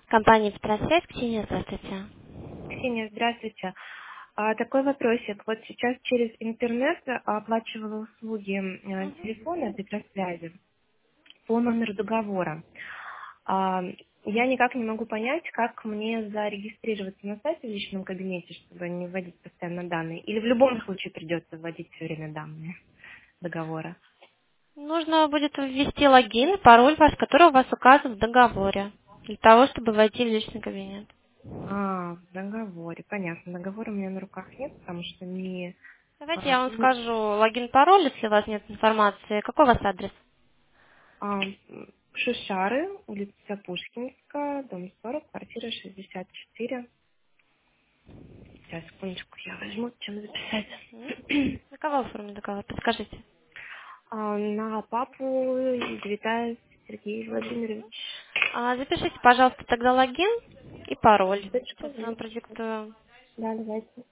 Компания «Петросвязь», Ксения, здравствуйте. Ксения, здравствуйте. Такой вопросик. Вот сейчас через интернет оплачивала услуги телефона Петросвязи по номеру договора. А, Я никак не могу понять, как мне зарегистрироваться на сайте в личном кабинете, чтобы не вводить постоянно данные. Или в любом случае придется вводить все время данные договора. Нужно будет ввести логин и пароль ваш, который у вас указан в договоре, для того, чтобы войти в личный кабинет. В договоре. Понятно. Договора у меня на руках нет, потому что не... Давайте а, я вам не- скажу логин-пароль, если у вас нет информации. Какой у вас адрес? А, Шишары, улица Пушкинская, дом 40, квартира 64. Сейчас, секундочку, я возьму, чем записать. Мгм. На кого оформлен договор? Подскажите. На папу Девятаев Сергей Мгм. Владимирович. Запишите, пожалуйста, тогда логин и пароль. Минуточку, Сейчас я вам минуточку. продиктую. Да, давайте.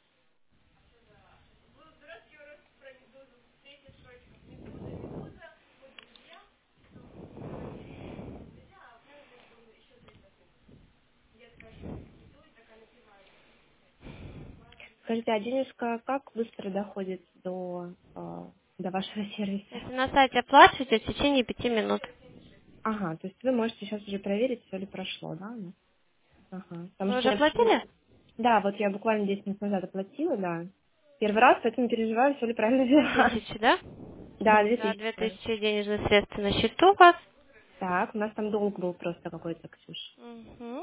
Скажите, а денежка как быстро доходит до вашего сервиса? Если на сайте оплачиваете, в течение 5 минут. Ага, то есть вы можете сейчас уже проверить, все ли прошло, да? Ага. Потому Вы что уже я почему... оплатили? Да, вот я буквально 10 минут назад оплатила, да. Первый раз, поэтому переживаю, все ли правильно сделала. 2000, да? Да, Да, 2000. две тысячи денежных средств на счету у вас. Так, у нас там долг был просто какой-то, Ксюш. Мгм.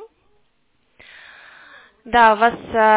Да, у вас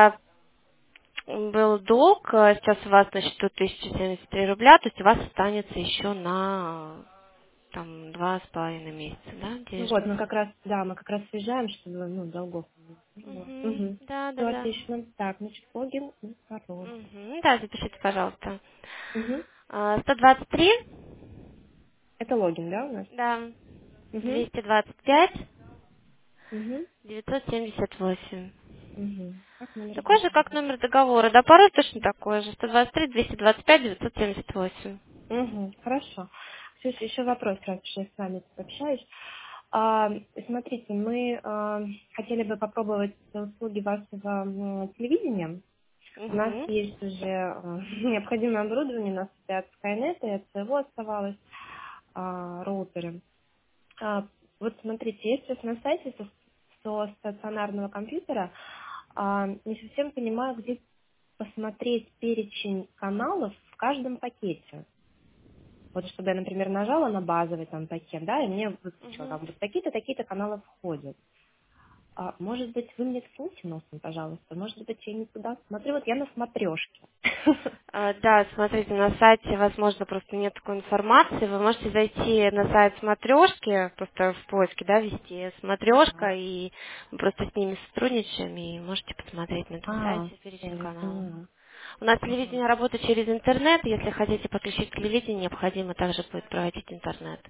был долг, сейчас у вас на счету 1073 рубля, то есть у вас останется еще на там 2,5 месяца, да, Ну вот, денежных. мы как раз, да, мы как раз съезжаем, чтобы, долгов не было. Угу. Угу. Да, да, Все да. отлично. Так, значит, логин и пароль. Угу. Да, запишите, пожалуйста. Угу. 123, Это логин, да, у нас? да, Угу. 225, Угу. 978. Угу. Как номер Такой же, как договора? номер договора. Да, пароль точно такой же. 123, 225, 978. Угу. Хорошо. Ксюша, еще вопрос, раз уж я с вами тут общаюсь. Смотрите, мы хотели бы попробовать услуги вашего телевидения. У нас Угу. есть уже необходимое оборудование, у нас от Skynet и от своего оставалось роутеры. Вот смотрите, есть сейчас на сайте со стационарного компьютера, не совсем понимаю, где посмотреть перечень каналов в каждом пакете. Вот чтобы я, например, нажала на базовый там пакет, да, и мне выскочило, Угу. там вот такие-то, такие-то каналы входят. Может быть, вы мне ткните носом, пожалуйста? Может быть, я не туда смотрю. Вот я на смотрешке. Да, смотрите, на сайте, возможно, просто нет такой информации. Вы можете зайти на сайт смотрешки, просто в поиске, да, ввести смотрешка, Ага. и мы просто с ними сотрудничаем, и можете посмотреть на этом сайте Все, перечень я каналов. поняла. У нас Ага. телевидение работает через интернет. Если хотите подключить телевидение, необходимо также будет проводить интернет.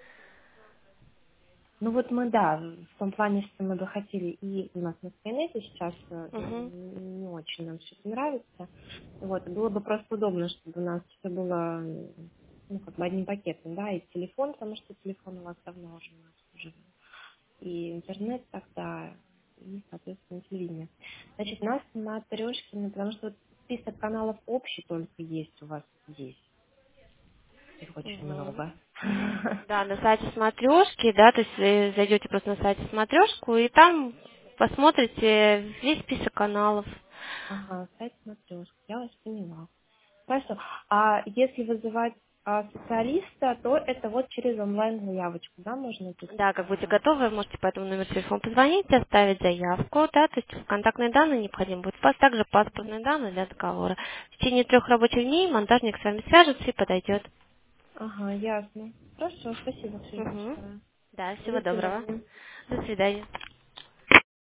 Ну вот мы, да, в том плане, что мы бы хотели, и у нас на Скайнете сейчас Угу. не очень нам все это нравится. Вот, было бы просто удобно, чтобы у нас все было, ну, как бы одним пакетом, да, и телефон, потому что телефон у вас давно уже у нас уже, и интернет тогда, и, соответственно, телевидение. Значит, у нас на трешке, ну, потому что вот список каналов общий только есть у вас здесь. Их очень Угу. много. Да, на сайте смотрешки, да, то есть вы зайдете просто на сайте смотрешку, и там посмотрите весь список каналов. Ага, сайт смотрешки, я вас поняла. Хорошо. А если вызывать специалиста, то это вот через онлайн-заявочку, да, можно это Да, как будете сделать? готовы, можете по этому номеру телефона позвонить, оставить заявку, да, то есть контактные данные необходимы будут, также паспортные данные для договора. В течение 3 рабочих дней монтажник с вами свяжется и подойдет. Ага, ясно. Хорошо, спасибо, Ксюша, Угу. большое. Да, всего До доброго. свидания. До свидания.